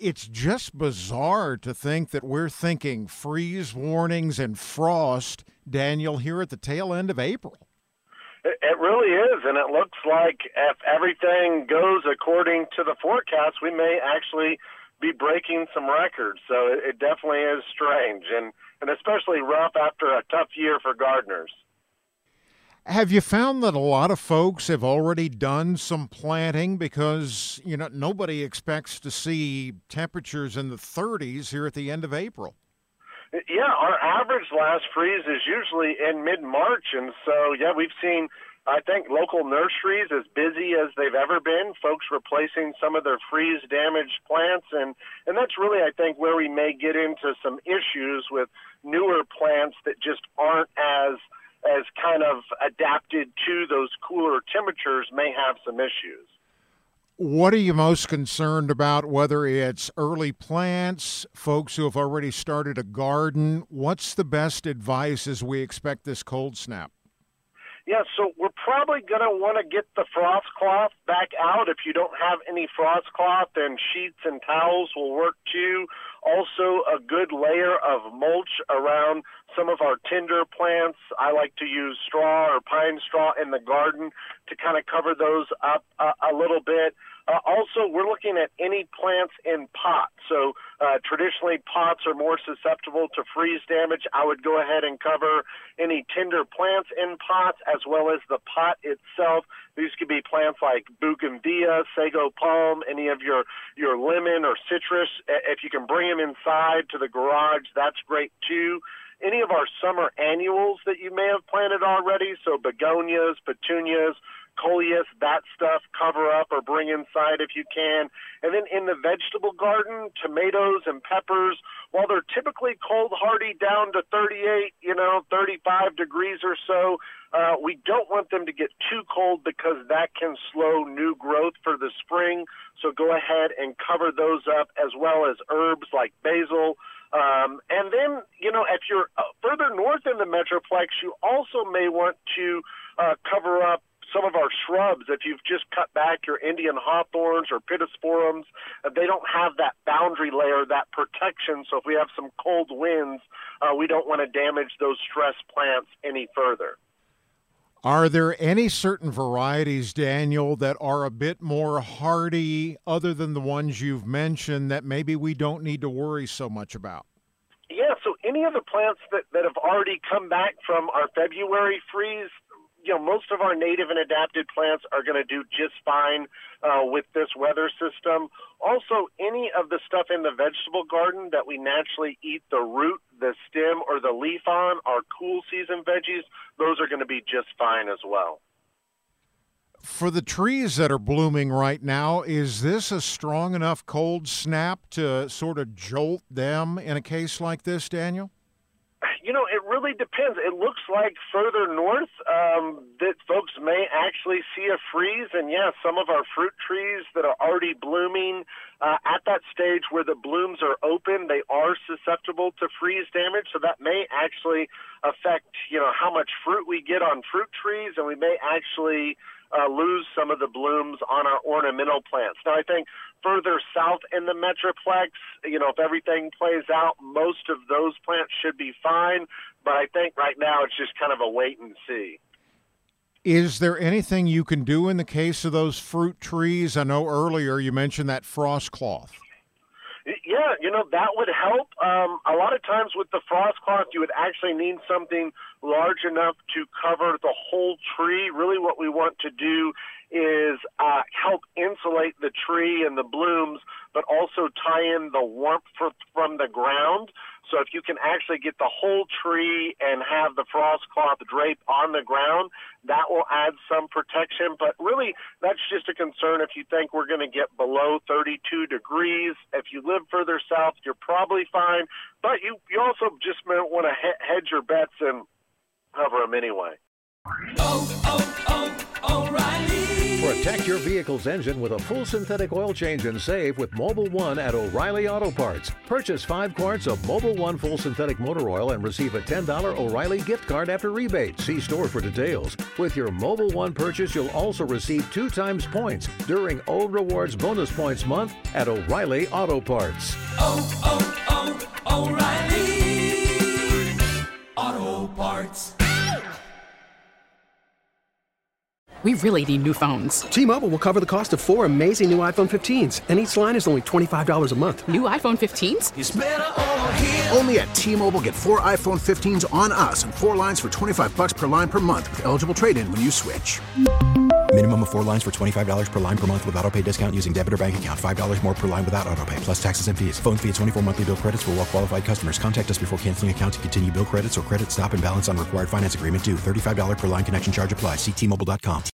It's just bizarre to think that we're thinking freeze warnings and frost, Daniel, here at the tail end of April. It really is, and it looks like if everything goes according to the forecast, we may actually be breaking some records. So it definitely is strange, and especially rough after a tough year for gardeners. Have you found that a lot of folks have already done some planting because, nobody expects to see temperatures in the 30s here at the end of April? Yeah, our average last freeze is usually in mid-March, and so, we've seen, I think, local nurseries as busy as they've ever been, folks replacing some of their freeze-damaged plants, and that's really, I think, where we may get into some issues with newer plants that just aren't as kind of adapted to those cooler temperatures, may have some issues. What are you most concerned about, whether it's early plants, folks who have already started a garden? What's the best advice as we expect this cold snap? Yeah, so we're probably going to want to get the frost cloth back out. If you don't have any frost cloth, then sheets and towels will work too. Also, a good layer of mulch around some of our tender plants. I like to use straw or pine straw in the garden to kind of cover those up a little bit. Also, we're looking at any plants in pots. So traditionally, pots are more susceptible to freeze damage. I would go ahead and cover any tender plants in pots as well as the pot itself. These could be plants like bougainvillea, sago palm, any of your lemon or citrus. If you can bring them inside to the garage, that's great too. Any of our summer annuals that you may have planted already, so begonias, petunias, coleus, that stuff, cover up or bring inside if you can. And then in the vegetable garden, tomatoes and peppers, while they're typically cold hardy down to 38, 35 degrees or so, we don't want them to get too cold because that can slow new growth for the spring. So go ahead and cover those up, as well as herbs like basil. And then, if you're further north in the Metroplex, you also may want to cover up some of our shrubs. If you've just cut back your Indian hawthorns or pittosporums, they don't have that boundary layer, that protection. So if we have some cold winds, we don't want to damage those stressed plants any further. Are there any certain varieties, Daniel, that are a bit more hardy, other than the ones you've mentioned, that maybe we don't need to worry so much about? Yeah, so any of the plants that have already come back from our February freeze, most of our native and adapted plants are going to do just fine with this weather system. Also, any of the stuff in the vegetable garden that we naturally eat the root, the stem, or the leaf on, our cool season veggies, those are going to be just fine as well. For the trees that are blooming right now, is this a strong enough cold snap to sort of jolt them in a case like this, Daniel? It really depends. It looks like further north that folks may actually see a freeze. And, some of our fruit trees that are already blooming at that stage where the blooms are open, they are susceptible to freeze damage. So that may actually affect, how much fruit we get on fruit trees, and we may actually lose some of the blooms on our ornamental plants. Now, I think further south in the Metroplex, if everything plays out, most of those plants should be fine. But I think right now it's just kind of a wait and see. Is there anything you can do in the case of those fruit trees? I know earlier you mentioned that frost cloth. Yeah, that would help. A lot of times with the frost cloth, you would actually need something large enough to cover the whole tree. Really what we want to do is help insulate the tree and the blooms, but also tie in the warmth from the ground. So if you can actually get the whole tree and have the frost cloth drape on the ground, that will add some protection. But really, that's just a concern if you think we're going to get below 32 degrees. If you live further south, you're probably fine. But you also just might want to hedge your bets and cover them anyway. O'Reilly. Protect your vehicle's engine with a full synthetic oil change and save with Mobil 1 at O'Reilly Auto Parts. Purchase 5 quarts of Mobil 1 full synthetic motor oil and receive a $10 O'Reilly gift card after rebate. See store for details. With your Mobil 1 purchase, you'll also receive 2 times points during O Rewards Bonus Points Month at O'Reilly Auto Parts. O'Reilly Auto Parts. We really need new phones. T-Mobile will cover the cost of 4 amazing new iPhone 15s, and each line is only $25 a month. New iPhone 15s? It's better over here. Only at T-Mobile, get 4 iPhone 15s on us and 4 lines for $25 per line per month with eligible trade-in when you switch. Minimum of 4 lines for $25 per line per month with autopay discount using debit or bank account. $5 more per line without autopay, plus taxes and fees. Phone fee at 24 monthly bill credits for well-qualified customers. Contact us before canceling account to continue bill credits or credit stop and balance on required finance agreement due. $35 per line connection charge applies. See T-Mobile.com.